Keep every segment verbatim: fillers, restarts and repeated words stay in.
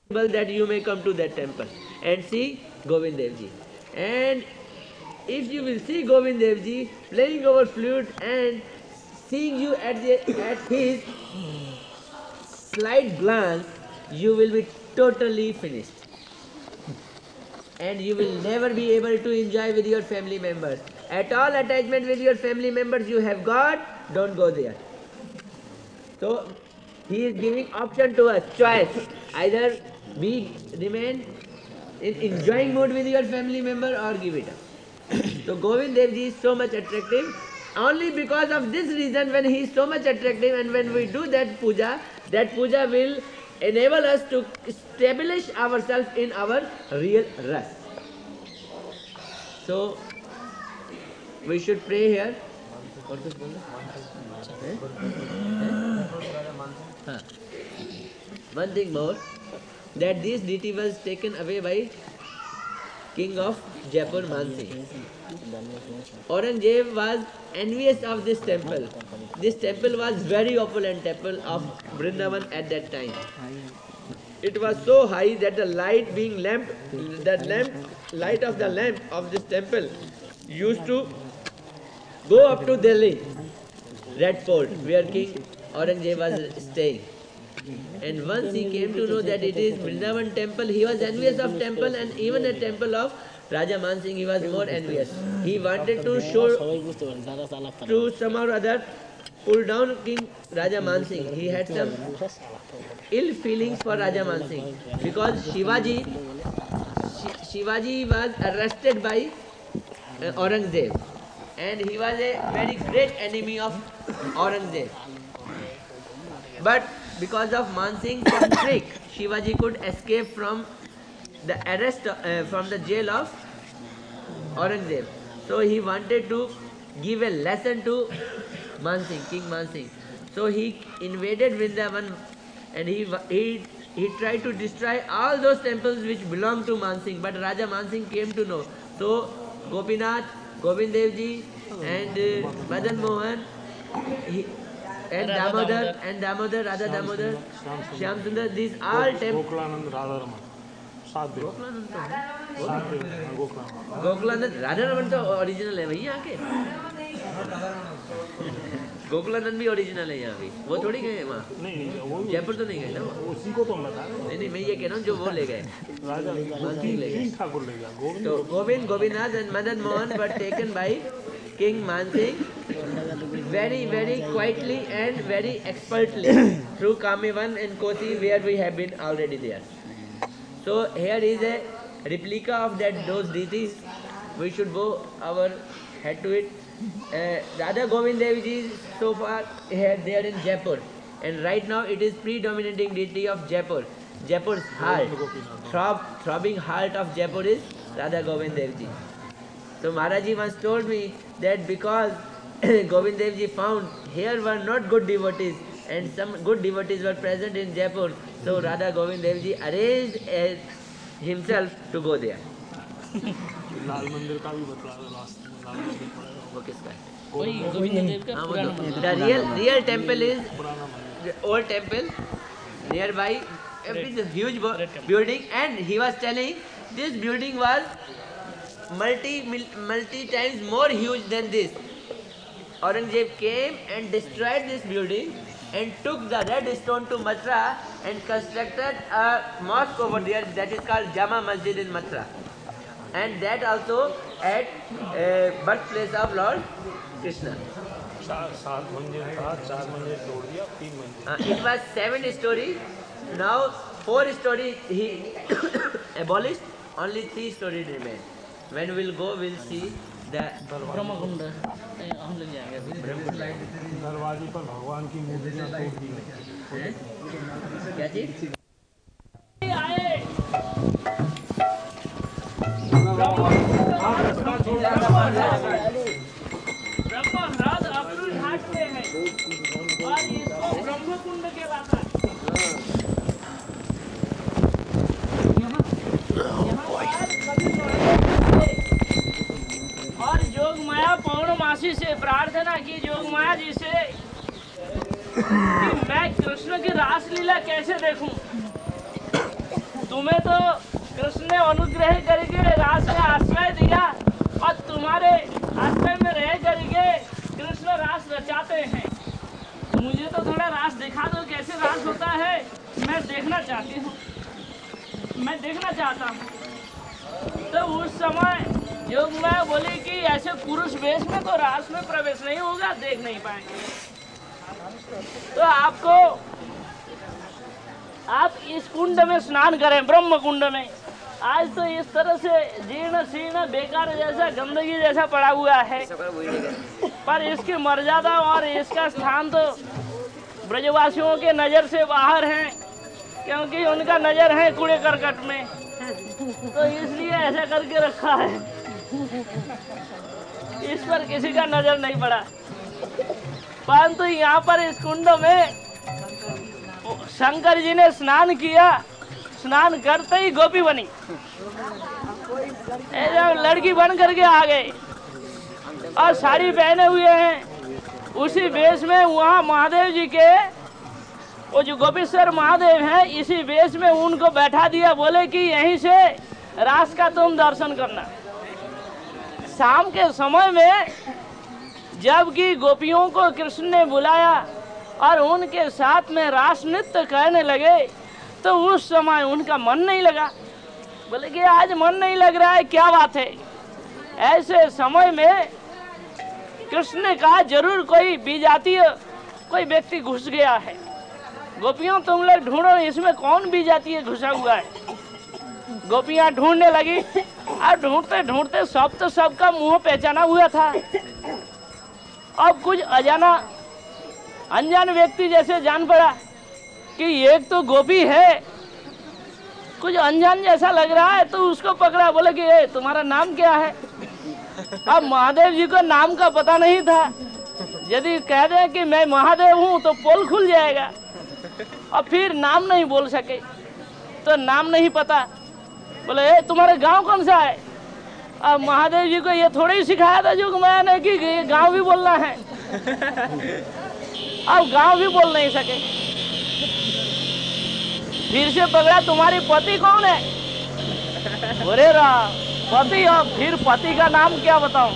that you may come to that temple and see Govind Dev Ji. And if you will see Govind Dev Ji playing over flute and seeing you at, the, at his slight glance, you will be totally finished. And you will never be able to enjoy with your family members. At all attachment with your family members you have got, don't go there. So he is giving option to us, choice. Either we remain in enjoying mood with your family member or give it up. So Govind Dev Ji is so much attractive. Only because of this reason, when he is so much attractive and when we do that puja, that puja will enable us to establish ourselves in our real ras. So we should pray here. One thing more, that this deity was taken away by king of Jaipur, Man Singh. Aurangzeb was envious of this temple. This temple was very opulent temple of Vrindavan at that time. It was so high that the light being lamp, that lamp, light of the lamp of this temple used to go up to Delhi, Red Fort, where King Aurangzeb was staying. And once he came to know that it is Vrindavan temple, he was envious of temple, and even a temple of Raja Man Singh he was more envious. He wanted to show, to somehow or other pull down King Raja Man Singh. He had some ill feelings for Raja Man Singh because Shivaji, Shivaji was arrested by uh, Aurangzeb, and he was a very great enemy of Aurangzeb. But because of Man Singh's trick, Shivaji could escape from the arrest, uh, from the jail of Aurangzeb. So he wanted to give a lesson to Man Singh, King Man Singh. So he invaded Vrindavan and he, he, he tried to destroy all those temples which belonged to Man Singh. But Raja Man Singh came to know. So Gopinath, Govind Dev Ji and uh, Madan Mohan, he, and Damodar, and Damodar, Radha Damodar, Shyam Sundar, these all temples. Gokulanand, Radha Raman. सात देव सात देव गोकुलानंद गोकुलानंद राधा रमन तो original है भैया यहाँ के गोकुलानंद भी original है यहाँ भी वो थोड़ी गए वहाँ नहीं जयपुर तो नहीं गए ना वो उसी को तो बता नहीं नहीं मैं ये कह रहा हूँ जो वो ले गए राजा किंग ठाकुर ले गया गोविंद तो Govind Govindnath and Madan Mohan were taken by King Man Singh very very quietly and very expertly through Kamevan and Kosi where we have been already there. So here is a replica of that those deities. We should bow our head to it. Uh, Radha Govind Dev Ji is so far here there in Jaipur, and right now it is predominating deity of Jaipur. Jaipur's heart, throb, throbbing heart of Jaipur is Radha Govind Dev Ji. So Maharaji once told me that because Govind Dev Ji found here were not good devotees and some good devotees were present in Jaipur, so Radha Govind Dev Ji arranged uh, himself to go there. लाल मंदिर का भी बतला last लाल मंदिर वो किसका है? वही गोविंद देव का हाँ, वो पुराना तो- मंदिर। The real real temple is पुराना मंदिर the old temple nearby. It's a huge bu- building, and he was telling this building was multi multi times more huge than this. Aurangzeb came and destroyed this building and took the red stone to Mathura and constructed a mosque over there that is called Jama Masjid in Mathura, and that also at uh, birthplace of Lord Krishna. चार सात मंदिर था चार मंदिर तोड़ दिया तीन मंदिर Uh, it was seven story. Now four story he abolished. Only three story remain. When we'll go, we'll see the Brahmakund नहीं, हम लोग जाएंगे अभी। दरवाजे पर भगवान की मूर्तियां तोड़ दी हैं? क्या चीज? ब्रह्मराज अक्रूर घाट पे है और इसको ब्रह्मकुंड कहलाता है। और जोग माया पौर्णमासी से प्रार्थना की जोग माया जी से कि मैं कृष्ण की रासलीला कैसे देखूं। तुम्हें तो कृष्ण ने अनुग्रह करके रास में आश्रय दिया और तुम्हारे आश्रय में रह करके कृष्ण रास रचाते हैं। मुझे तो थोड़ा रास दिखा दो, कैसे रास होता है, मैं देखना चाहती हूँ, मैं देखना चाहता हूँ। तो उस समय योग माया बोली कि ऐसे पुरुष वेश में तो रास में प्रवेश नहीं होगा, देख नहीं पाएंगे। तो आपको आप इस कुंड में स्नान करें, ब्रह्म कुंड में। आज तो इस तरह से जीर्ण शीर्ण बेकार जैसा गंदगी जैसा पड़ा हुआ है, पर इसकी मर्यादा और इसका स्थान तो ब्रजवासियों के नजर से बाहर है, क्योंकि उनका नजर है कूड़े करकट में, तो इसलिए ऐसा करके रखा है। इस पर किसी का नजर नहीं पड़ा। परंतु यहाँ पर इस कुंड में शंकर जी ने स्नान किया, स्नान करते ही गोपी बनी, लड़की बन करके आ गए और साड़ी पहने हुए हैं। उसी वेश में वहाँ महादेव जी के, वो जो गोपीश्वर महादेव हैं, इसी वेश में उनको बैठा दिया, बोले कि यहीं से रास का तुम दर्शन करना। शाम के समय में जबकि गोपियों को कृष्ण ने बुलाया और उनके साथ में रास नृत्य करने लगे, तो उस समय उनका मन नहीं लगा। बोले कि आज मन नहीं लग रहा है, क्या बात है। ऐसे समय में कृष्ण ने कहा जरूर कोई विजातीय कोई व्यक्ति घुस गया है, गोपियों तुम लोग ढूंढो इसमें कौन विजातीय घुसा हुआ है। गोपियां ढूंढने लगी और ढूंढते ढूंढते सब तो सबका मुंह पहचाना हुआ था। अब कुछ अजाना अनजान व्यक्ति जैसे जान पड़ा कि एक तो गोपी है, कुछ अनजान जैसा लग रहा है, तो उसको पकड़ा। बोले कि ए, तुम्हारा नाम क्या है। अब महादेव जी को नाम का पता नहीं था, यदि कह दे कि मैं महादेव हूँ तो पोल खुल जाएगा, और फिर नाम नहीं बोल सके, तो नाम नहीं पता। बोले ए, तुम्हारा गांव कौन सा है। अब महादेव जी को ये थोड़ा ही सिखाया था जो मैंने कि गांव भी बोलना है, अब गांव भी बोल नहीं सके। फिर से पकड़ा, तुम्हारी पति कौन है। बोले राम पति, और फिर पति का नाम क्या बताऊं,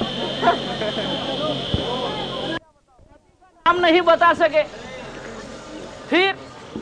नाम नहीं बता सके। फिर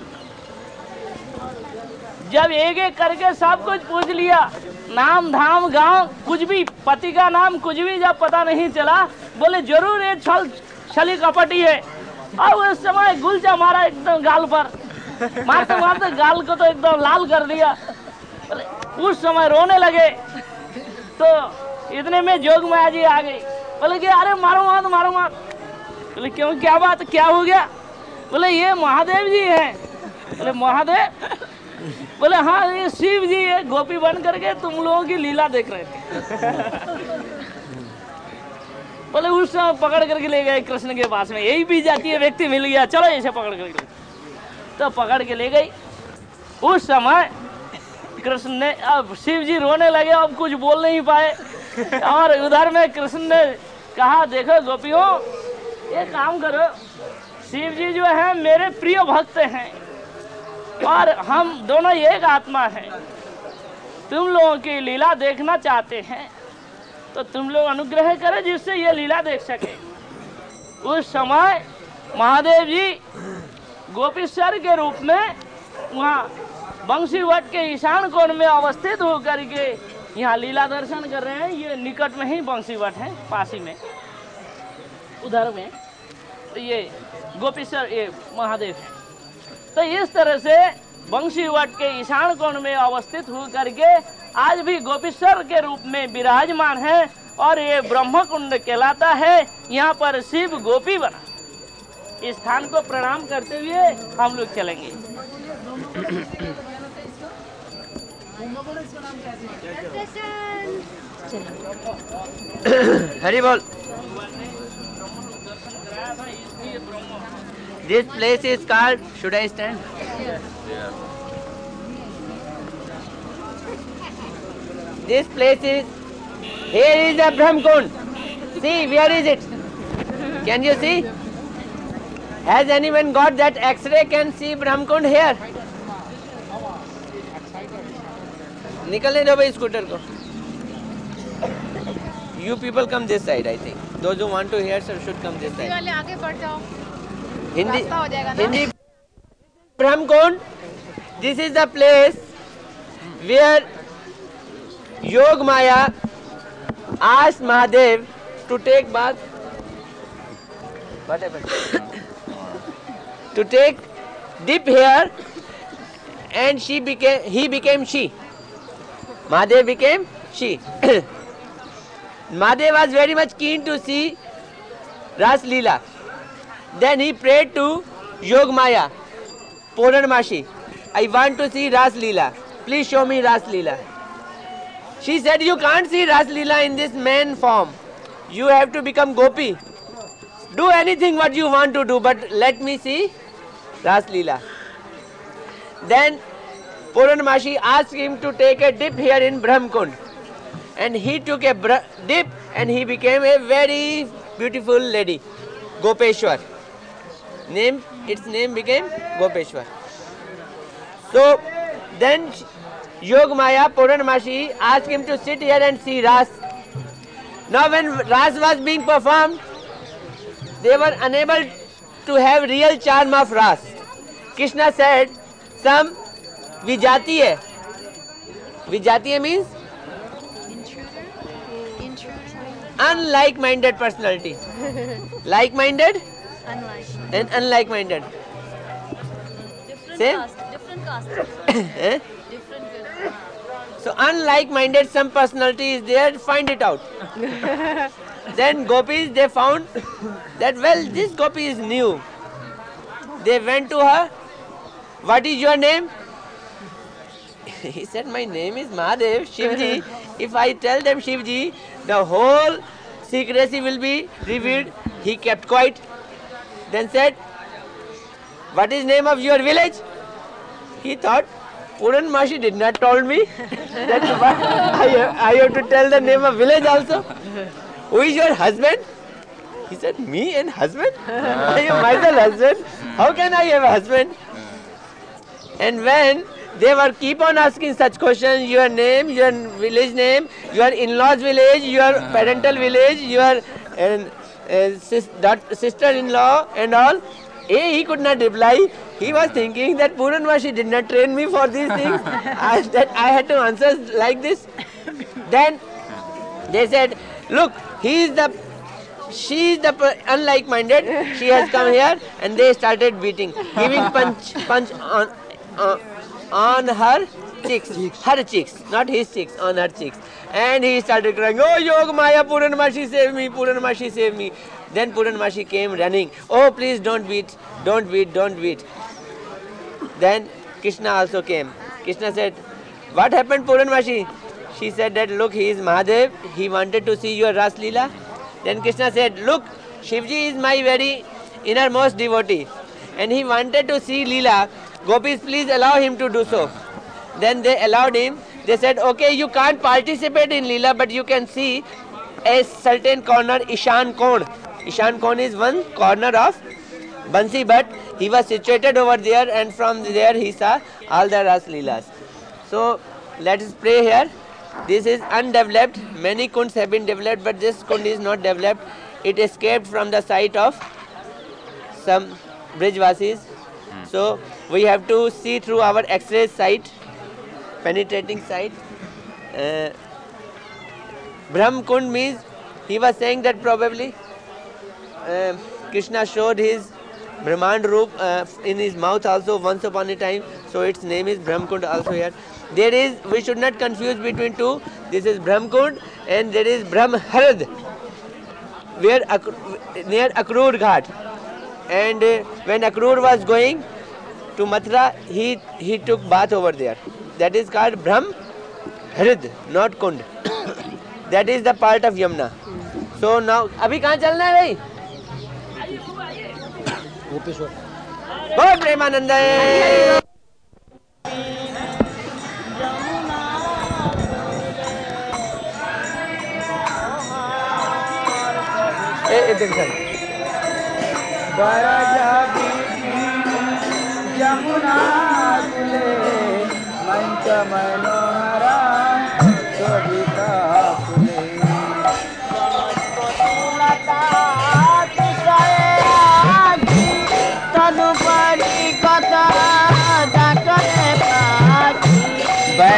जब एक एक करके सब कुछ पूछ लिया, नाम धाम गांव कुछ भी, पति का नाम कुछ भी जब पता नहीं चला, बोले जरूर ये छल छली कपटी है। और उस समय गुलचा मारा एकदम गाल पर, मारते मारते गाल को तो एकदम लाल कर दिया। उस समय रोने लगे, तो इतने में जोग माया जी आ गई। बोले कि अरे मारो मत मारो मत। बोले क्यों, क्या बात, क्या हो गया। बोले ये महादेव जी हैं। बोले महादेव। बोले हाँ ये शिव जी है, गोपी बन करके तुम लोगों की लीला देख रहे थे। बोले उस समय पकड़ करके ले गए कृष्ण के पास में, यही भी जाती है व्यक्ति मिल गया, चलो ऐसे पकड़ करके, तो पकड़ के ले गई। उस समय कृष्ण ने, अब शिव जी रोने लगे, अब कुछ बोल नहीं पाए, और उधर में कृष्ण ने कहा देखो गोपियों ये काम करो, शिव जी जो है मेरे प्रिय भक्त हैं और हम दोनों एक आत्मा है, तुम लोगों की लीला देखना चाहते हैं तो तुम लोग अनुग्रह करें जिससे ये लीला देख सके। उस समय महादेव जी गोपीश्वर के रूप में वहाँ बंसी वट के ईशान कोण में अवस्थित होकर के यहाँ लीला दर्शन कर रहे हैं। ये निकट में ही बंसी वट है, पास ही में उधर में, तो ये गोपीश्वर ये महादेव है। तो इस तरह से बंसी वट के ईशान कोण में अवस्थित होकर के आज भी गोपीश्वर के रूप में विराजमान है, और ये ब्रह्म कुंड कहलाता है। यहाँ पर शिव गोपी बना। इस स्थान को प्रणाम करते हुए हम लोग चलेंगे। हरि बोल। This place is called, should I stand? Yeah. This place is, here is a Brahm Kund. See, where is it? Can you see? Has anyone got that X-ray can see Brahm Kund here? निकलने दो भाई scooter को. You people come this side, I think. Those who want to hear sir should come this side. वाले आगे बढ़ जाओ. Hindi, रास्ता हो जाएगा ना? Hindi. Brahmkund. This is the place where Yog Maya asked Mahadev to take bath. What happened? To take dip here, and she became he became she. Mahadev became she. Mahadev was very much keen to see Ras Leela. Then he prayed to Yog Maya, Purnamashi. I want to see Ras Leela. Please show me Ras Leela. She said, you can't see Ras Leela in this man form. You have to become Gopi. Do anything what you want to do, but let me see Ras Leela. Then Purnamashi asked him to take a dip here in Brahmkund. And he took a dip and he became a very beautiful lady, Gopeshwar. Name, its name became Gopeshwar. So then Yog Maya, Purnamashi asked him to sit here and see Ras. Now when Ras was being performed, they were unable to have real charm of Ras. Krishna said, some Vijatiya. Vijatiya means? Unlike-minded personality. Like-minded? Unlike. And unlike-minded. Different Same? caste. Different caste. Eh? Different caste. So unlike-minded, some personality is there, find it out. Then gopis, they found that, well, this gopi is new. They went to her. What is your name? He said, my name is Mahadev, Shivji. If I tell them Shivji, the whole secrecy will be revealed. He kept quiet. Then said, what is name of your village? He thought, Purnamashi did not told me. That's why I have, I have to tell the name of village also. Who is your husband? He said, me and husband? I am myself husband. How can I have a husband? And when they were keep on asking such questions, your name, your village name, your in-laws village, your parental village, your uh, uh, sis, sister-in-law and all, A, he could not reply. He was thinking that Purnamashi did not train me for these things, I, that I had to answer like this. Then they said, look, he is the, she is the unlike-minded, she has come here, and they started beating, giving punch, punch on, uh, on her cheeks, her cheeks, not his cheeks, on her cheeks. And he started crying, oh Yog Maya, Purnamashi save me, Purnamashi save me. Then Purnamashi came running, oh please don't beat, don't beat, don't beat. Then Krishna also came. Krishna said, what happened Purnamashi? She said that, look, he is Mahadev, he wanted to see your Ras Leela. Then Krishna said, look, Shivji is my very innermost devotee and he wanted to see Leela. Gopis, please allow him to do so. Then they allowed him. They said, okay, you can't participate in Leela, but you can see a certain corner, Ishan Kon. Ishan Kon is one corner of Bansi Bhatt. He was situated over there and from there he saw all the Ras Leelas. So let us pray here. This is undeveloped. Many kunds have been developed, but this kund is not developed. It escaped from the sight of some Brijvasis. So we have to see through our X-ray sight, penetrating sight. Uh, Brahm Kund means, he was saying that probably uh, Krishna showed his Brahmand Roop uh, in his mouth also once upon a time. So its name is Brahm Kund also here. There is, we should not confuse between two. This is Brahm Kund and there is Brahm Harad, where near Akrur Ghat. And uh, when Akrur was going to Mathura, he, he took bath over there. That is called Brahm Harad, not Kund. That is the part of Yamuna. So now, abhi kahan chalna hai bhai? Gopeshwar. Bol Premanande! Eh, eh, Jamuna Kule Mancha Manohara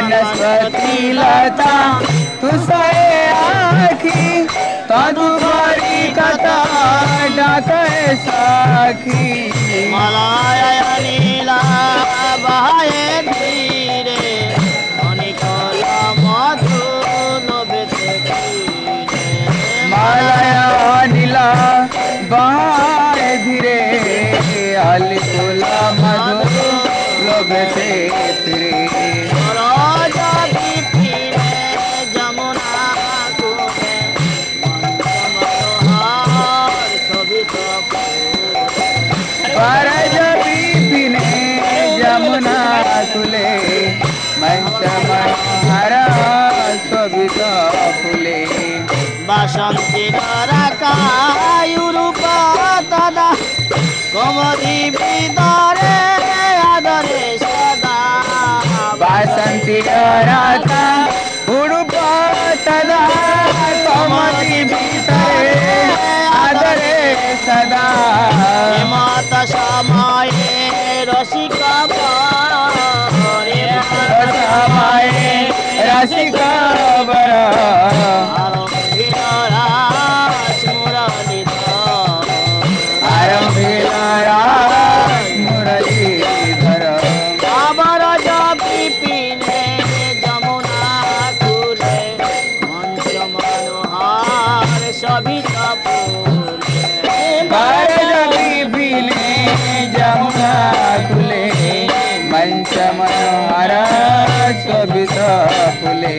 वनस्पति लता तुषे आखी तदुपरि कथा डाके साखी Malay नीला बहाए धीरे अनिकल मधु लोभते धीरे Malay नीला बहाए धीरे अलिकुल मधु लोभते फिरे राजा दीपिने जमुना कुले मनोहर शोभित परज दीपिने जमुना कुले मंच मनोहर शोभित फुले बासंती राकायूरूप तदा कमरी विदरे आदरे सदा वासंती राका उड़ुप तदा कमति भीतरे आदरे सदा हेमत समये रसिका परे समाये रसिका वर आरंभिल रास मुरलीधर आरंभिल रास मुरलीधर आबर जपिने जमुना कुले मंच मनोहर शोभित फूले परज दीपिने जमुना कुले मंच मनोहर शोभित फुले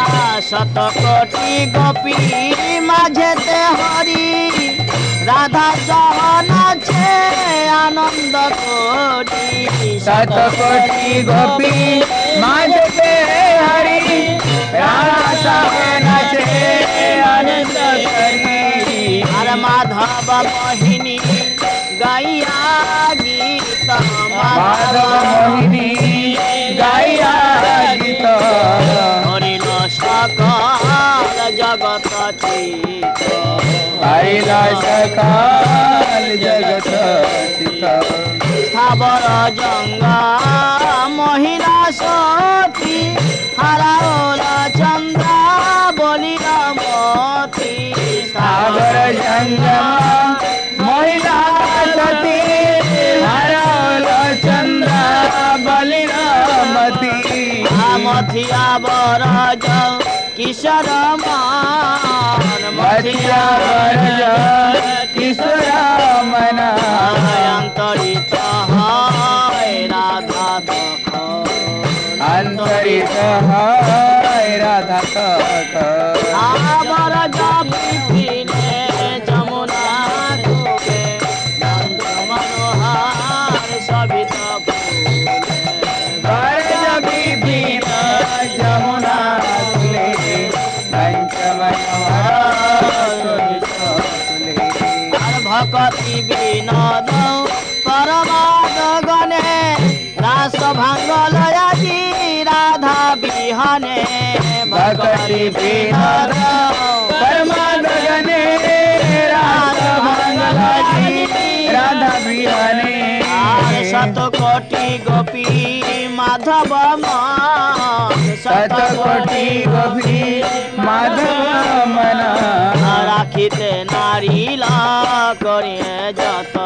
शतकोटि गोपी माझेते हरि राधा सहन छे आनंद कोटि शतकोटि गोपी माझते हरि राधा सहन छे आनंद करी हर माधव मोहिनी गाइया गीत माधव मोहिनी गाया गीत हरिल सकल जगत चित हरिल सकल जगत चित स्थावर जंगा महिला सती हराओल चंद्रा बलिर मती सागर जंगम महिला सती हरौल चंद्र बलिरामती मथिया बरज किशोर मान मथिया बरज किशोर मन अंतरित है राधा दख अंतरित है राधा तक बरज पिपिने जमुना कुले नंद मनोहर शोभित फूले बरज बिपिन जमुना कुले पंच मनोहर शोभित फुले भक्ति विनोद परमाद गणे रास भांगल आजी राधा बिहने भक्ति विनोद परमाद गणे रास भांगलाजी राधा बिहाने शतकोटि गोपी माधव मान शतकोटि गोपी माधव मन राखिते नारीला करिए जत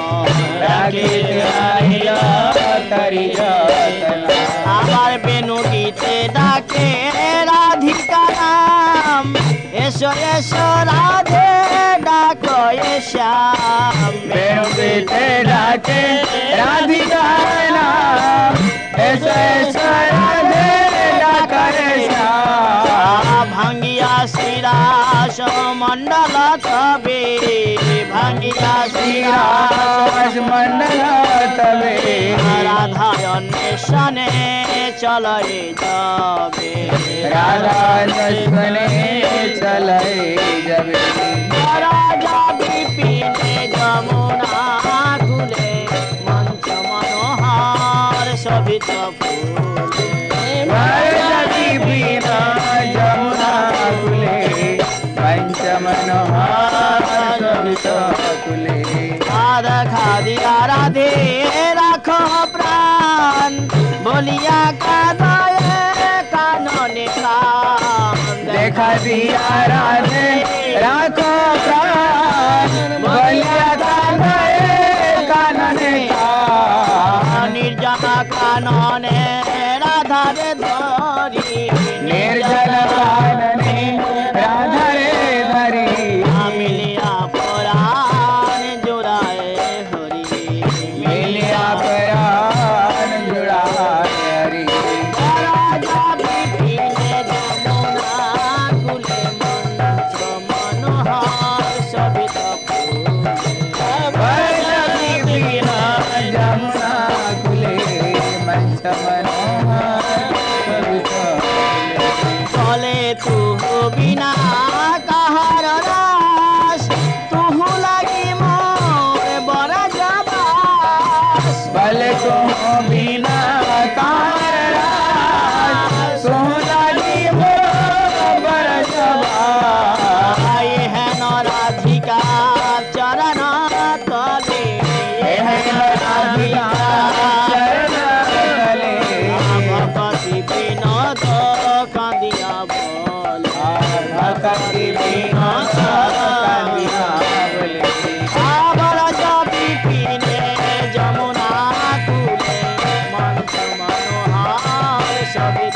राखिते नारीला करि जतन आবার বেনু গীতে ডাকে রাধিকা নাম এসো এসো রাধে ডাকো এ শ্যাম वेणु गीते डाके राधिका नाम ऐसा ऐसा राधे डाके श्याम ভাঙ্গিয়া শ্রীরাস মন্ডল তবে ভাঙ্গিয়া श्रीरास मंडल तबे রাধা অন্বেষণে চলে যাবে राधा नस्वने चले जबे রাজা বিপিনে যমুনা কুলে মঞ্চ মনোহর শোভিত ফুলে वरजति बीना जमुना कुले पंच मनोहर शोभित कुले राधा खादिया राधे राखो प्राण बोलिया कादये सिया राधे राखो प्राण बलिया कानने कानने का निर्जन कानने राधा रे धरी निर्जन कानने राधा रे धरी मिलिया परान जुड़ाए हरि मिलिया परान जुड़ाए हरि राजा बिपिने जमुना कुले मंच मनोहर शोभित बिना जमुना कुले मंच मनोहर चले तू बिना कहार रास तू लगी मोर बड़ा जबास भले को बिना कार सोनाली मोर ये है न राधिका चरण तले ये है न राधिका चरण तले भक्ति विनोद कांदिया बोला भक्ति विनोद कांदिया बोले आवर जाति पीने जमुना कुले मंच मनोहर शोभित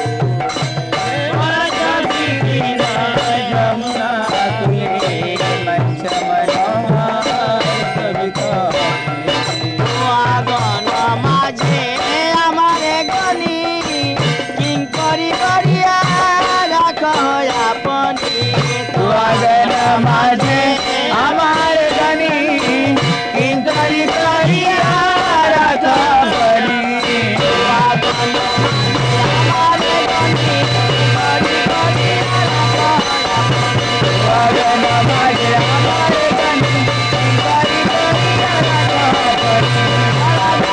जमुना कुले मंच मनोहर शोभित आगन माझे আমারে গনি কিঙ্করি করিয়া রাখো আপনি सुहागन माझे हमार गनी किंकरी करिया राधा बनी सुहागन माझे हमार गनी किंकरी करिया राधा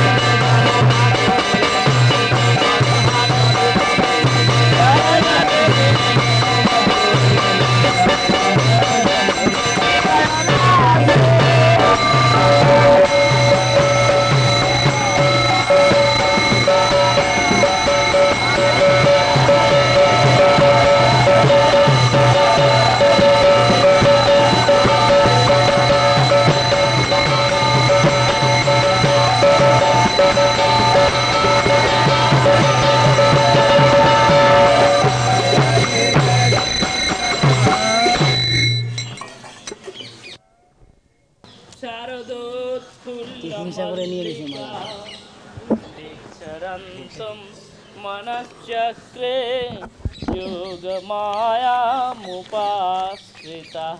मनश्चक्रे योग माया मुपाश्रिता।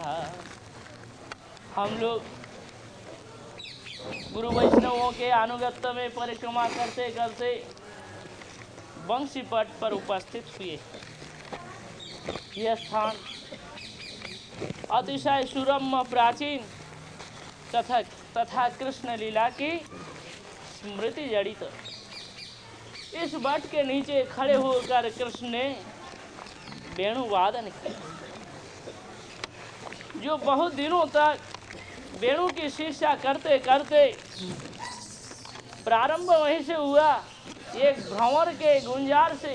हम लोग गुरु वैष्णवों के अनुगत्य में परिक्रमा करते करते बंशी पट पर उपस्थित हुए। यह स्थान अतिशय सुरम्य प्राचीन तथा तथा कृष्ण लीला की स्मृति जड़ित। इस वट के नीचे खड़े होकर कृष्ण ने वेणु वादन किया। जो बहुत दिनों तक वेणु की शिक्षा करते करते प्रारंभ वहीं से हुआ, एक भंवर के गुंजार से।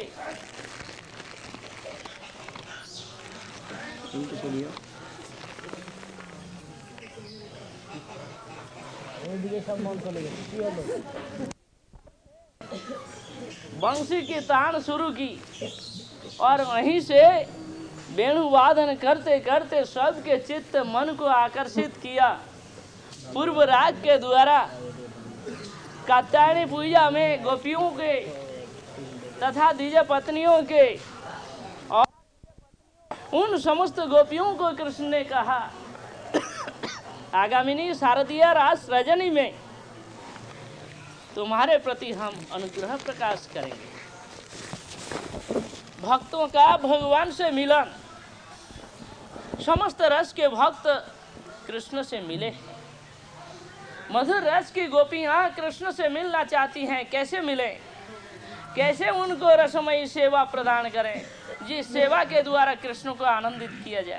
बंसी की तान शुरू की और वहीं से वेणु वादन करते करते सबके चित्त मन को आकर्षित किया। पूर्व राग के द्वारा कात्यायनी पूजा में गोपियों के तथा द्विज पत्नियों के और उन समस्त गोपियों को कृष्ण ने कहा, आगामिनी शारदीय रास रजनी में तुम्हारे प्रति हम अनुग्रह प्रकाश करेंगे। भक्तों का भगवान से मिलन, समस्त रस के भक्त कृष्ण से मिले। मधुर रस की गोपियां कृष्ण से मिलना चाहती हैं। कैसे मिले, कैसे उनको रसमयी सेवा प्रदान करें, जिस सेवा के द्वारा कृष्ण को आनंदित किया जाए।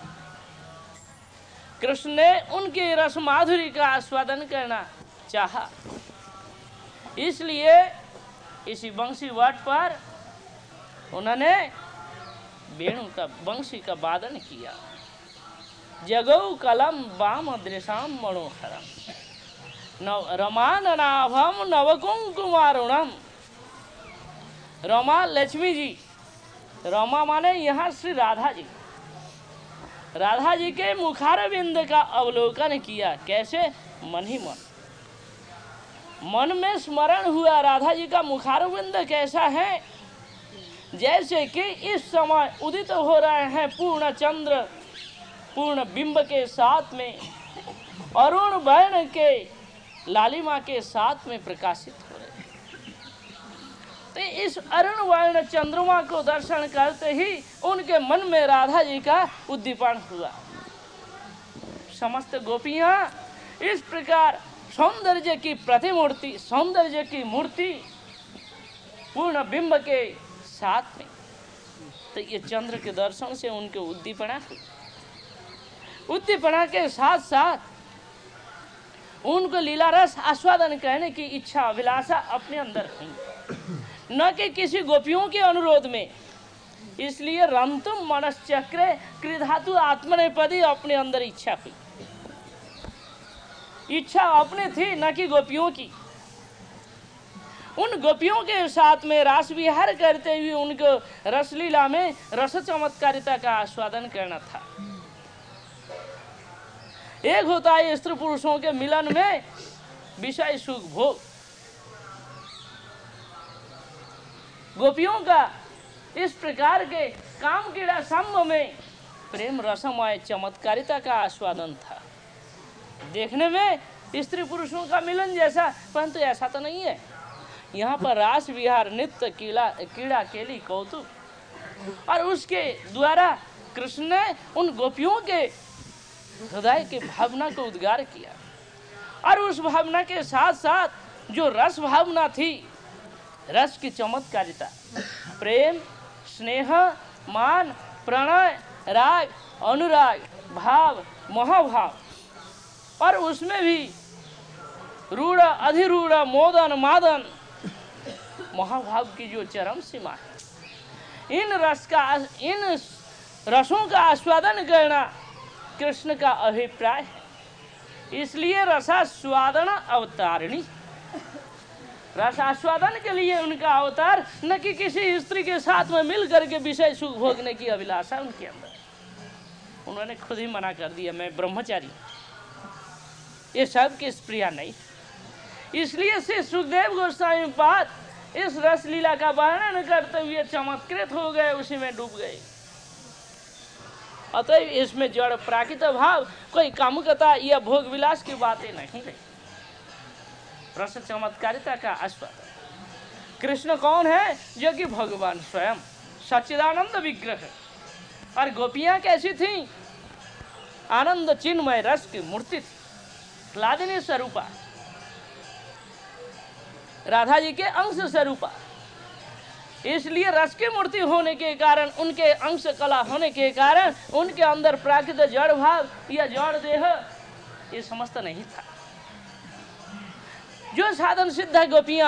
कृष्ण ने उनकी रस माधुरी का आस्वादन करना चाहा, इसलिए इसी बंसी वट पर उन्होंने वेणु का बंशी का वादन किया। जगौ कलम वाम दृशाम मनोहरम नव रमान नाभम नवकुंकुमारुणम। रमा लक्ष्मी जी, रमा माने यहाँ श्री राधा जी, राधा जी के मुखारविंद का अवलोकन किया। कैसे? मन ही मन मन में स्मरण हुआ राधा जी का मुखारविंद कैसा है, जैसे कि इस समय उदित हो रहे हैं पूर्ण चंद्र पूर्ण बिंब के साथ में, अरुण वर्ण के लालिमा के साथ में प्रकाशित हो रहे हैं। तो इस अरुण वर्ण चंद्रमा को दर्शन करते ही उनके मन में राधा जी का उद्दीपन हुआ। समस्त गोपियां इस प्रकार सौंदर्य की प्रतिमूर्ति, सौंदर्य की मूर्ति पूर्ण बिंब के साथ में, तो ये चंद्र के दर्शन से उनके उद्दीपना हुई। उद्दीपना के साथ साथ उनको लीला रस आस्वादन करने की इच्छा अभिलाषा अपने अंदर हुई, न कि किसी गोपियों के अनुरोध में। इसलिए रंतुम मनश्चक्रे कृधातु आत्मनेपदी अपने अंदर इच्छा हुई। इच्छा अपने थी, न कि गोपियों की। उन गोपियों के साथ में रास विहार करते हुए उनको रसलीला में रस चमत्कारिता का आस्वादन करना था। एक होता है स्त्री पुरुषों के मिलन में विषय सुख भोग, गोपियों का इस प्रकार के काम क्रीड़ा संभ में प्रेम रसमय चमत्कारिता का आस्वादन था। देखने में स्त्री पुरुषों का मिलन जैसा, परंतु ऐसा तो नहीं है। यहाँ पर रास विहार नित्य कीड़ा कीड़ा केली कौतुक, और उसके द्वारा कृष्ण ने उन गोपियों के हृदय की भावना को उद्गार किया। और उस भावना के साथ साथ जो रस भावना थी, रस की चमत्कारिता, प्रेम, स्नेह, मान, प्रणय, राग, अनुराग, भाव, महाभाव, और उसमें भी रूढ़ अधिरूढ़ मोदन मादन महाभाव की जो चरम सीमा है, इन रस का इन रसों का आस्वादन करना कृष्ण का अभिप्राय है। इसलिए रसास्वादन अवतारिणी, रसास्वादन के लिए उनका अवतार, न कि किसी स्त्री के साथ में मिल करके विषय सुख भोगने की अभिलाषा उनके अंदर। उन्होंने खुद ही मना कर दिया, मैं ब्रह्मचारी, ये सब की प्रिया नहीं। इसलिए से सुखदेव गोस्वामी पाद इस रसलीला का वर्णन करते हुए चमत्कृत हो गए, उसी में डूब गए। अतः इसमें जड़ प्राकृत भाव, कोई कामुकता या भोग विलास की बातें नहीं रही, रस चमत्कारिता का आस्वादन। कृष्ण कौन है? जो कि भगवान स्वयं सच्चिदानंद विग्रह। और गोपियां कैसी थीं? आनंद चिन्मय रस की मूर्ति थी, लादिनी स्वरूपा, राधा जी के अंश स्वरूपा। इसलिए रस की मूर्ति होने के कारण, उनके अंश कला होने के कारण उनके अंदर प्राकृत जड़ भाव या जड़ देह ये समस्त नहीं था। जो साधन सिद्ध है गोपियां,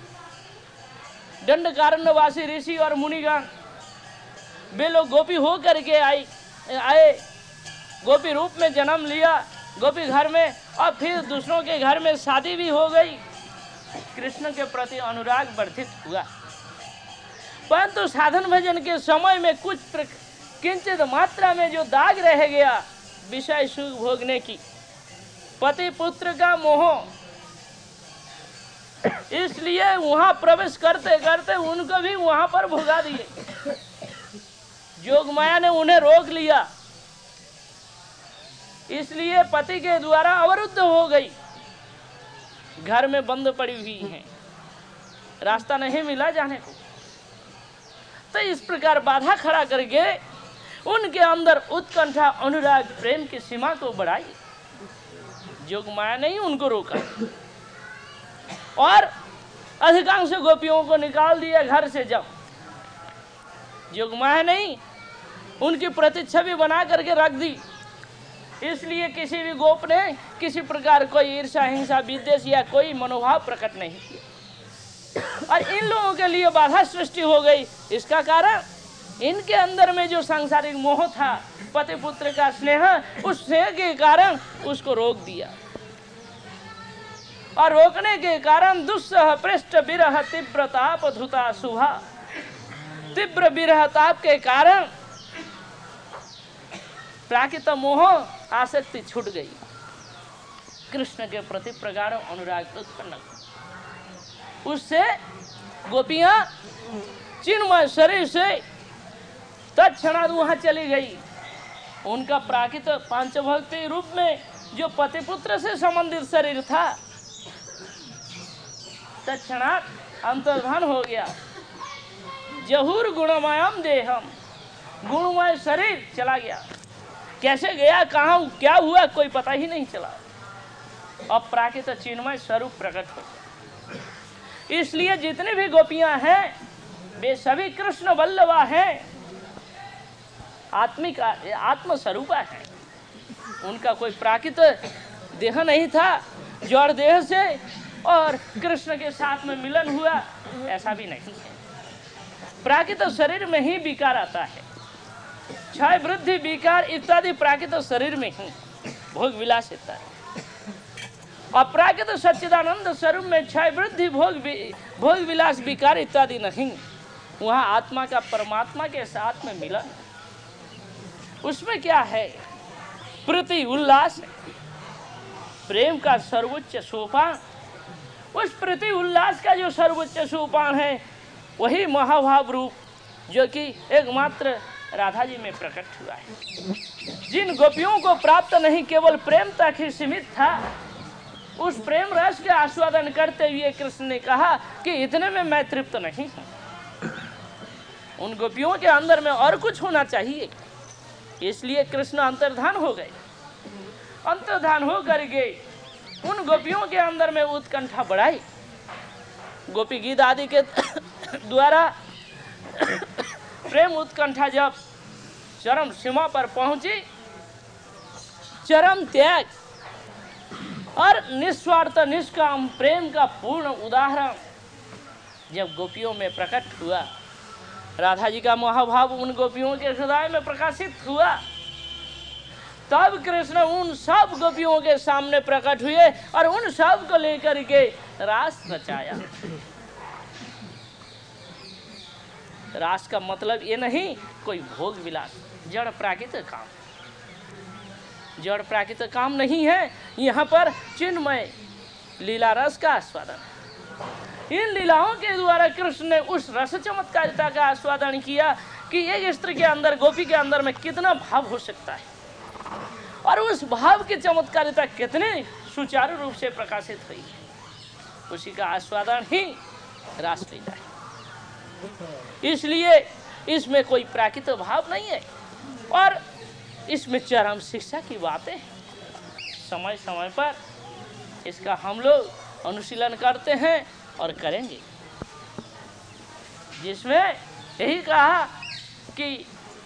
दंडकारण्यवासी ऋषि और मुनिगण, वे लोग गोपी हो करके आई आए, गोपी रूप में जन्म लिया गोपी घर में, और फिर दूसरों के घर में शादी भी हो गई। कृष्ण के प्रति अनुराग वर्धित हुआ, परंतु साधन भजन के समय में कुछ किंचित मात्रा में जो दाग रह गया विषय सुख भोगने की, पति पुत्र का मोह, इसलिए वहां प्रवेश करते करते उनको भी वहां पर भुगा दिए। जोग माया ने उन्हें रोक लिया, इसलिए पति के द्वारा अवरुद्ध हो गई, घर में बंद पड़ी हुई हैं, रास्ता नहीं मिला जाने को। तो इस प्रकार बाधा खड़ा करके उनके अंदर उत्कंठा, अनुराग, प्रेम की सीमा को बढ़ाई। जोग माया ने उनको रोका और अधिकांश गोपियों को निकाल दिया घर से। जब जोग माया नहीं, उनकी प्रतिच्छवि बना करके रख दी। इसलिए किसी भी गोप ने किसी प्रकार कोई ईर्ष्या, हिंसा, विद्वेष या कोई मनोभाव प्रकट नहीं किया। और इन लोगों के लिए बाधा सृष्टि हो गई। इसका कारण इनके अंदर में जो सांसारिक मोह था, पति पुत्र का स्नेह, उस स्नेह के कारण उसको रोक दिया और रोकने के कारण दुस्सह पृष्ठ विरह तीव्र ताप धुता शुभा, तीव्र विरह ताप के कारण प्राकृत मोह आसक्ति छूट गई, कृष्ण के प्रति प्रगाढ़ अनुराग उत्पन्न, उससे गोपियां चिन्मय शरीर से तत्क्षणात वहां चली गई। उनका प्राकृत पांचभक्ति रूप में जो पति पुत्र से संबंधित शरीर था तत्क्षणात अंतर्धान हो गया। जहूर गुणमयम देहम, गुणमय शरीर चला गया। कैसे गया, कहाँ क्या हुआ, कोई पता ही नहीं चला। अब प्राकृत चिन्मय स्वरूप प्रकट हो गया। इसलिए जितनी भी गोपियां हैं वे सभी कृष्ण वल्लभा हैं, आत्मिक आत्म स्वरूपा है। उनका कोई प्राकृत देह नहीं था, जड़ देह से और कृष्ण के साथ में मिलन हुआ, ऐसा भी नहीं है। प्राकृत शरीर में ही विकार आता है, क्षय वृद्धि विकार इत्यादि प्राकृत शरीर में ही भोग विलास होता है। अप्राकृत सच्चिदानंद स्वरूप में क्षय वृद्धि भोग भोग विलास विकार इत्यादि नहीं। वहाँ आत्मा का परमात्मा के साथ में मिलन, उसमें क्या है, प्रीति उल्लास, प्रेम का सर्वोच्च सोपान। उस प्रीति उल्लास का जो सर्वोच्च सोपान है वही महाभाव रूप जो कि एकमात्र राधा जी में प्रकट हुआ है। जिन गोपियों को प्राप्त नहीं केवल प्रेम तक ही सीमित था, उस प्रेम रस के आस्वादन करते हुए कृष्ण ने कहा कि इतने में मैं तृप्त नहीं हूँ, उन गोपियों के अंदर में और कुछ होना चाहिए। इसलिए कृष्ण अंतर्धान हो गए। अंतर्धान हो करके उन गोपियों के अंदर में उत्कंठा बढ़ाई। गोपी गीत आदि के द्वारा प्रेम उत्कंठा जब चरम सीमा पर पहुंची, चरम त्याग और निस्वार्थ निष्काम प्रेम का पूर्ण उदाहरण जब गोपियों में प्रकट हुआ, राधा जी का महाभाव उन गोपियों के हृदय में प्रकाशित हुआ, तब कृष्ण उन सब गोपियों के सामने प्रकट हुए और उन सब को लेकर के रास रचाया। रास का मतलब ये नहीं कोई भोग विलास, जड़ प्राकृतिक काम, जड़ प्राकृतिक काम नहीं है। यहाँ पर चिन्मय लीला रस का आस्वादन। इन लीलाओं के द्वारा कृष्ण ने उस रस चमत्कारिता का आस्वादन किया कि एक स्त्री के अंदर, गोपी के अंदर में कितना भाव हो सकता है और उस भाव की चमत्कारिता कितने सुचारू रूप से प्रकाशित हुई, उसी का आस्वादन ही रासलीला है। इसलिए इसमें कोई प्राकृतिक भाव नहीं है और इसमें चरम शिक्षा की बातें हैं। समय समय पर इसका हम लोग अनुशीलन करते हैं और करेंगे, जिसमें यही कहा कि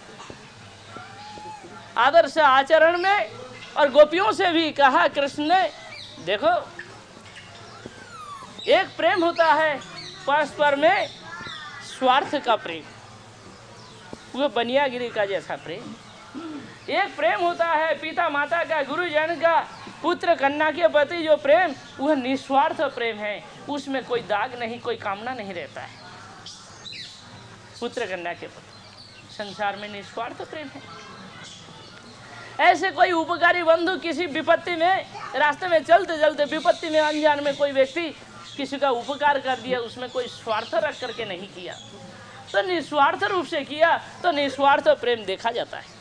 आदर्श आचरण में और गोपियों से भी कहा कृष्ण ने, देखो एक प्रेम होता है परस्पर में स्वार्थ का प्रेम, वो बनियागिरी का जैसा प्रेम। एक प्रेम होता है पिता माता का, गुरुजन का, पुत्र कन्या के प्रति जो प्रेम, वह निस्वार्थ प्रेम है, उसमें कोई दाग नहीं, कोई कामना नहीं रहता है। पुत्र कन्या के प्रति संसार में निस्वार्थ प्रेम है। ऐसे कोई उपकारी बंधु किसी विपत्ति में, रास्ते में चलते चलते विपत्ति में अनजान में कोई व्यक्ति किसी का उपकार कर दिया, उसमें कोई स्वार्थ रख करके नहीं किया, तो निस्वार्थ रूप से किया तो निस्वार्थ प्रेम देखा जाता है।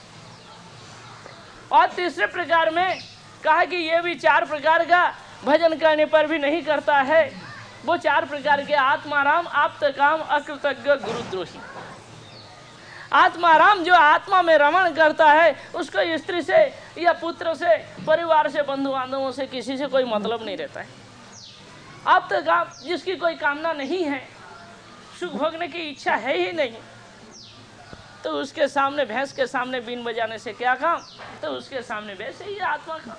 और तीसरे प्रकार में कहा कि ये भी चार प्रकार का भजन करने पर भी नहीं करता है। वो चार प्रकार के आत्माराम, आप्तकाम, अकृतज्ञ, गुरुद्रोही। आत्माराम जो आत्मा में रमण करता है, उसको स्त्री से या पुत्र से, परिवार से, बंधु बांधवों से किसी से कोई मतलब नहीं रहता है। आप्तकाम जिसकी कोई कामना नहीं है, सुख भोगने की इच्छा है ही नहीं, तो उसके सामने, भैंस के सामने बीन बजाने से क्या काम, तो उसके सामने वैसे ही आत्मा काम।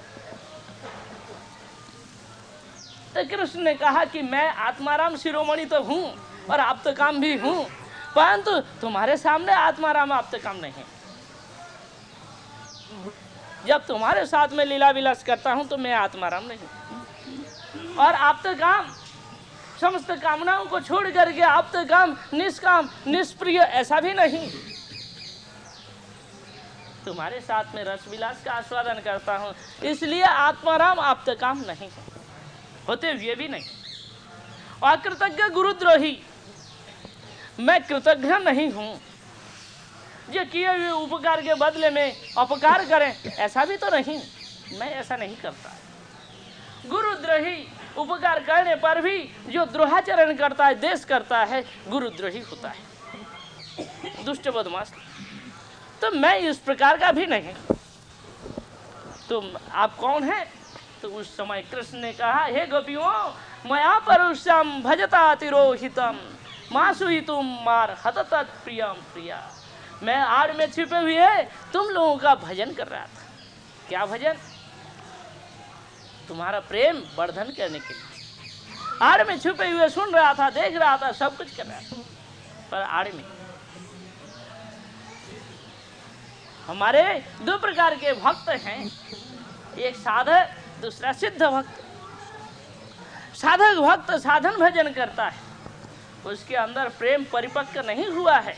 तो कृष्ण ने कहा कि मैं आत्माराम शिरोमणि तो हूँ और आप्तकाम भी हूँ, परंतु तुम्हारे सामने आत्माराम आप तक काम नहीं। जब तुम्हारे साथ में लीला विलास करता हूं तो मैं आत्माराम नहीं। और आप तक काम समस्त कामनाओं को छोड़ करके आप तक काम निष्काम निष्प्रिय ऐसा भी नहीं। तुम्हारे साथ में रस विलास का आस्वादन करता हूं, इसलिए आत्माराम आप तक काम नहीं होते हुए भी नहीं। अकृतज्ञ गुरुद्रोही, मैं कृतज्ञ नहीं हूं। जो किए हुए उपकार के बदले में अपकार करें ऐसा भी तो नहीं, मैं ऐसा नहीं करता। गुरुद्रोही, उपकार करने पर भी जो द्रोहाचरण करता है, देश करता है, गुरुद्रोही होता है, दुष्ट बदमाश। तो मैं इस प्रकार का भी नहीं। तो आप कौन हैं? तो उस समय कृष्ण ने कहा, हे गोपियों, मया परुषम भजता तिरोहितम मासुहितुम मार हतत प्रियम प्रिया। मैं आड़ में छिपे हुए तुम लोगों का भजन कर रहा था। क्या भजन? तुम्हारा प्रेम वर्धन करने के लिए आड़ में छुपे हुए सुन रहा था, देख रहा था, सब कुछ कर रहा था। पर आड़ में हमारे दो प्रकार के भक्त हैं, एक साधक, दूसरा सिद्ध भक्त। साधक भक्त साधन भजन करता है, उसके अंदर प्रेम परिपक्व नहीं हुआ है।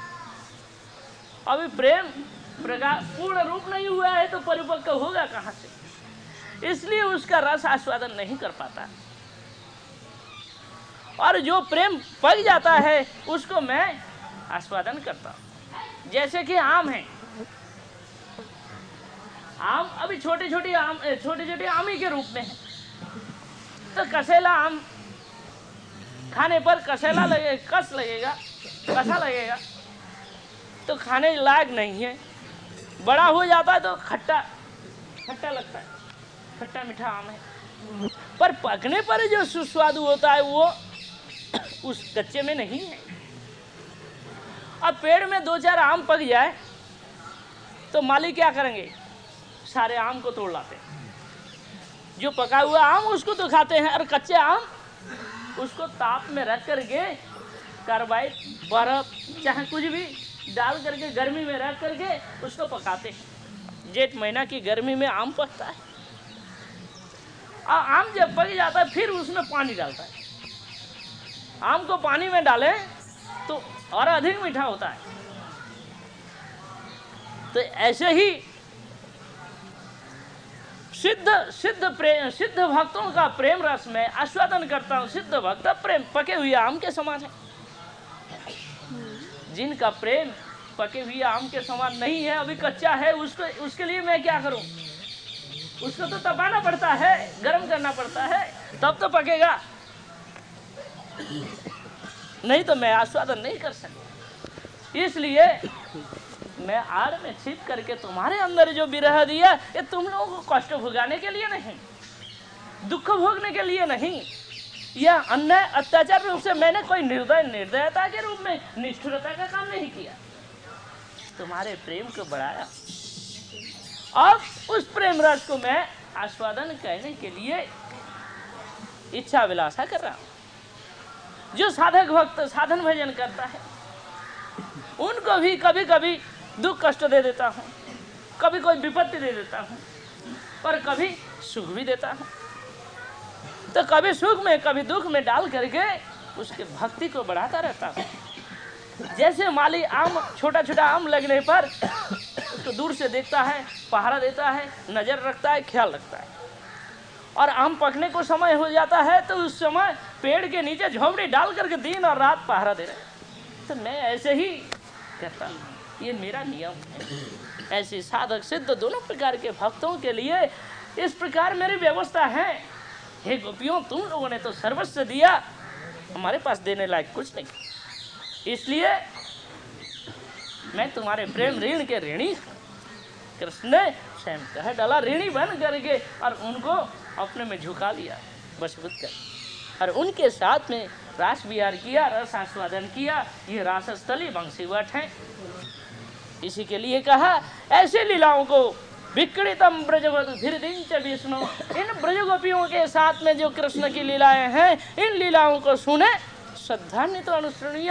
अभी प्रेम पूर्ण रूप नहीं हुआ है तो परिपक्व होगा कहां से? इसलिए उसका रस आस्वादन नहीं कर पाता। और जो प्रेम पक जाता है उसको मैं आस्वादन करता हूं। जैसे कि आम है, आम अभी छोटे छोटे आम छोटे छोटे आमी के रूप में है, तो कसेला आम खाने पर कसेला लगे कस लगेगा कसा लगेगा तो खाने लायक नहीं है। बड़ा हो जाता है तो खट्टा खट्टा लगता है, खट्टा मीठा आम है। पर पकने पर जो सुस्वादु होता है वो उस कच्चे में नहीं है। अब पेड़ में दो चार आम पक जाए तो माली क्या करेंगे? सारे आम को तोड़ लाते हैं। जो पका हुआ आम उसको तो खाते हैं, और कच्चे आम उसको ताप में रख करके कार्बाइड, बर्फ, चाहे कुछ भी डाल करके गर्मी में रख करके उसको पकाते हैं। जेठ महीना की गर्मी में आम पकता है, और आम जब पक जाता है फिर उसमें पानी डालता है। आम को पानी में डालें तो और अधिक मीठा होता है। तो ऐसे ही सिद्ध सिद्ध प्रेम सिद्ध भक्तों का प्रेम रस में आस्वादन करता हूँ। सिद्ध भक्त प्रेम पके हुए आम के समान है। जिनका प्रेम पके हुए आम के समान नहीं है, अभी कच्चा है, उसको उसके लिए मैं क्या करूं? उसको तो तपाना पड़ता है, गर्म करना पड़ता है, तब तो पकेगा, नहीं तो मैं आस्वादन नहीं कर सकता। इसलिए मैं आड़ में छिप करके तुम्हारे अंदर जो विरह दिया, ये तुम लोगों को कष्ट भुगाने के लिए नहीं, दुख भोगने के लिए नहीं, या अन्याय अत्याचार रूप से मैंने कोई निर्दय निर्दयता के रूप में निष्ठुरता का काम नहीं किया। तुम्हारे प्रेम को बढ़ाया, अब उस प्रेम रस को मैं आस्वादन करने के लिए इच्छा विलासा कर रहा हूं। जो साधक भक्त साधन भजन करता है उनको भी कभी कभी दुख कष्ट दे देता हूँ, कभी कोई विपत्ति दे देता हूँ, और कभी सुख भी देता हूँ। तो कभी सुख में कभी दुख में डाल करके उसके भक्ति को बढ़ाता रहता हूँ। जैसे माली आम छोटा छोटा आम लगने पर उसको दूर से देखता है, पहरा देता है, नजर रखता है, ख्याल रखता है, और आम पकने को समय हो जाता है तो उस समय पेड़ के नीचे झोपड़ी डाल करके दिन और रात पहरा दे रहे। तो मैं ऐसे ही करता हूँ, ये मेरा नियम है। ऐसे साधक सिद्ध दोनों प्रकार के भक्तों के लिए इस प्रकार मेरी व्यवस्था है। हे गोपियों, तुम लोगों ने तो सर्वस्व दिया, हमारे पास देने लायक कुछ नहीं, इसलिए मैं तुम्हारे प्रेम ऋण के ऋणी। कृष्ण ने स्वयं कह डाला, ऋणी बन करके, और उनको अपने में झुका लिया, वशीभूत कर, और उनके साथ में रास विहार किया, रस आस्वादन किया। ये रासस्थली वंशीवट है। इसी के लिए कहा, ऐसे लीलाओं को विक्रीतम ब्रजवधु धीरदिंच विष्णु, इन ब्रज गोपियों के साथ में जो कृष्ण की लीलाएं हैं, इन लीलाओं को सुने, श्रद्धान्वित अनुसरणीय,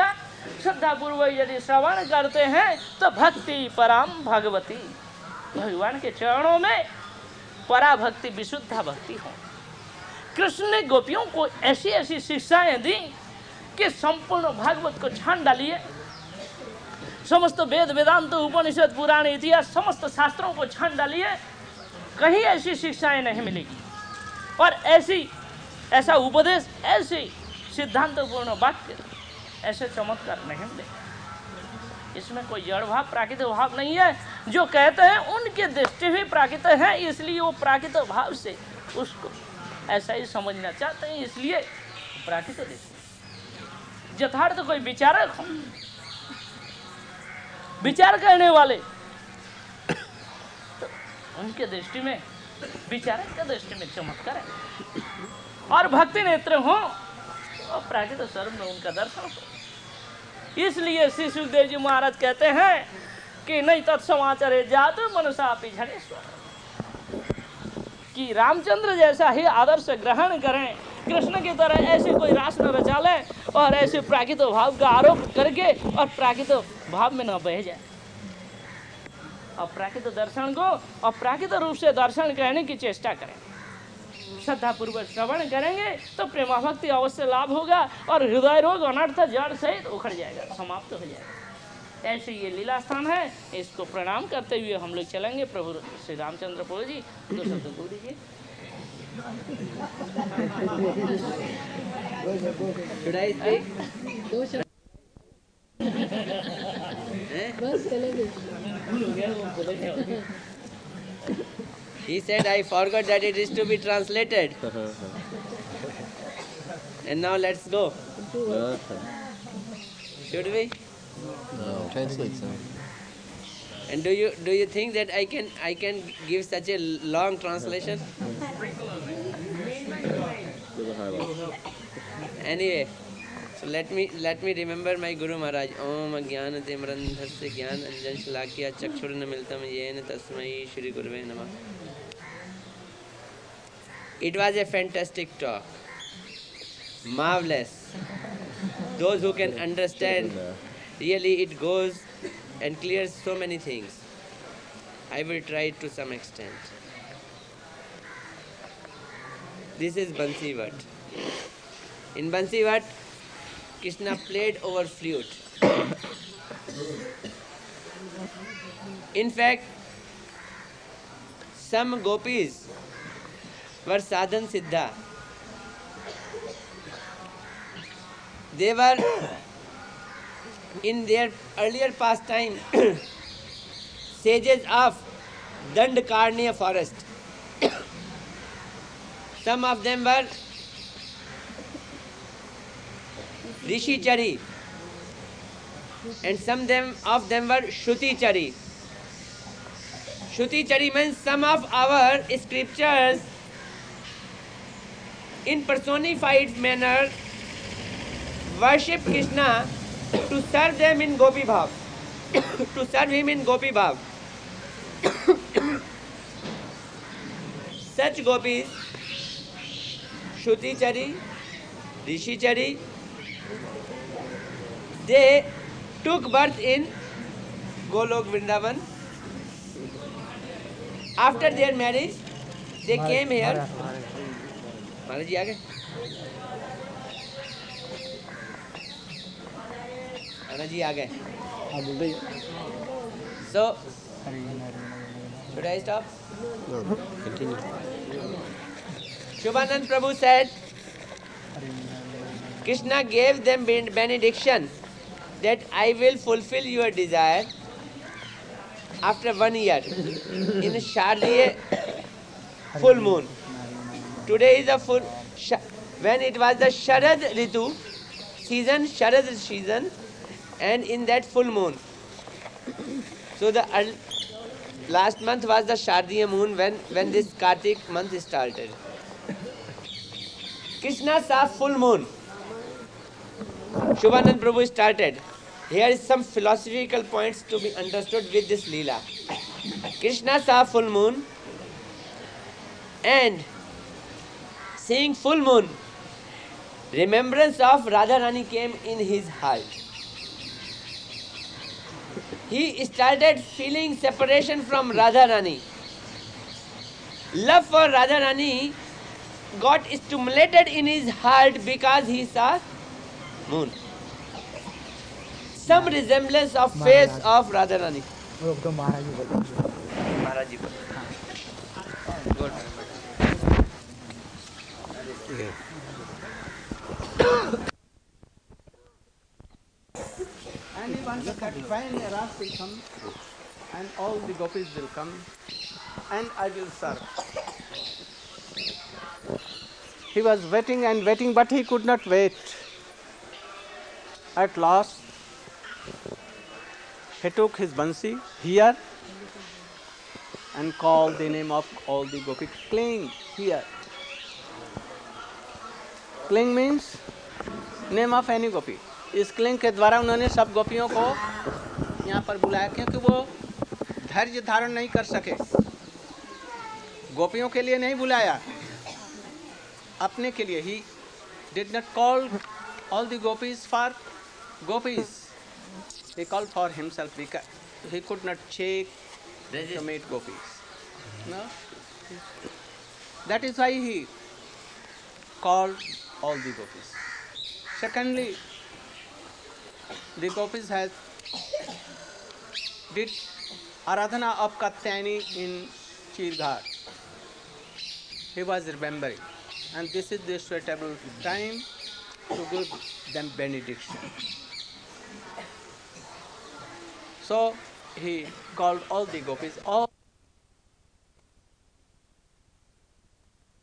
श्रद्धा पूर्वक यदि श्रवण करते हैं तो भक्ति पराम भगवती, भगवान के चरणों में पराभक्ति विशुद्धा भक्ति हो। कृष्ण ने गोपियों को ऐसी ऐसी शिक्षाएं दी कि संपूर्ण भागवत को छान डालिए, समस्त वेद वेदांत उपनिषद पुराण इतिहास समस्त शास्त्रों को छान डालिए, कहीं ऐसी शिक्षाएं नहीं मिलेगी और ऐसी ऐसा उपदेश, ऐसी सिद्धांतपूर्ण वाक्य, ऐसे चमत्कार नहीं मिलेगा। इसमें कोई जड़ भाव प्राकृतिक भाव नहीं है। जो कहते हैं उनके दृष्टि भी प्राकृतिक है, इसलिए वो प्राकृतिक भाव से उसको ऐसा ही समझना चाहते हैं, इसलिए प्राकृतिक दृष्टि। यथार्थ कोई विचारक हो, विचार करने वाले, तो उनके दृष्टि में, विचारक के दृष्टि में चमत्कार है। और भक्ति नेत्र हो और प्राकृतिक स्वरूप में उनका दर्शन हो। इसलिए श्री सुखदेव जी महाराज कहते हैं कि नहीं तत्समाचारे जात मनुष्य झनेश्वर, कि रामचंद्र जैसा ही आदर्श ग्रहण करें, कृष्ण की तरह ऐसे कोई रास न रचा ले और ऐसे प्राकृतिक भाव का आरोप करके और प्राकृतिक भाव में न बह जाए। और प्राकृतिक दर्शन को और प्राकृतिक रूप से दर्शन करने की चेष्टा करें। श्रद्धा पूर्वक श्रवण करेंगे तो प्रेमा भक्ति अवश्य लाभ होगा और हृदय रोग अनर्थ जड़ सहित उखड़ जाएगा, समाप्त हो जाएगा। ऐसे ये लीला स्थान है, इसको प्रणाम करते हुए हम लोग चलेंगे। प्रभु श्री रामचंद्र प्रभु जी दो शब्द बोल दीजिए। Should I speak? He said, I forgot that it is to be translated. And now let's go. Should we? No. Translate some. And do you do you think that I can I can give such a long translation? Anyway, so let me let me remember my Guru Maharaj. Om Ajnana Timrandhasya Jnana Anjan Shalakya Chakshurna Miltam Yena Tasmai Shri Guruve Namah. It was a fantastic talk. Marvelous. Those who can understand, really it goes and clears so many things. I will try to some extent. This is Bansi Vat. In Bansi Vat, Krishna played over flute. In fact, some gopis were sadhan siddha. They were in their earlier pastime sages of Dandakarnya forest. Some of them were Rishi Chari and some them of them were Shruti Chari. Shruti Chari means some of our scriptures in personified manner worship Krishna to serve them in Gopi Bhav, to serve him in Gopi Bhav. Such gopis, Shruti Chari, Rishi Chari, they took birth in Golok Vrindavan. After their marriage, they came here. महाराज जी आ गए? महाराज जी आ गए? हाँ बोल रही So, should I stop? No, continue. Shubhanand Prabhu said, Krishna gave them benediction that I will fulfill your desire after one year in Shardiya full moon. Today is a full, when it was the Sharad Ritu season, Sharad season, and in that full moon. So the last month was the Shardiya moon when, when this Kartik month started. Krishna saw full moon. Shubhanand Prabhu started. Here is some philosophical points to be understood with this Leela. Krishna saw full moon and seeing full moon, remembrance of Radharani came in his heart. he started feeling separation from Radharani. Love for Radharani got stimulated in his heart because he saw moon. Some resemblance of face of Radharani. Maharaj ji. Good. And he wants that when Ras will come, and all the gopis will come, and I will serve. He was waiting and waiting, but he could not wait. At last, he took his bansi here and called the name of all the gopis. Cling here. Cling means name of any gopi. इस क्लिंग के द्वारा उन्होंने सब गोपियों को यहाँ पर बुलाया, क्योंकि वो धैर्य धारण नहीं कर सके। गोपियों के लिए नहीं बुलाया, अपने के लिए। ही did not call all the gopis for gopis. He called for himself because he could not check to meet gopis. No? That is why he called all the gopis. Secondly, the gopis has did Aradhana of Katyayani in Chirghat. He was remembering, and this is the suitable time to give them benediction. So he called all the gopis. All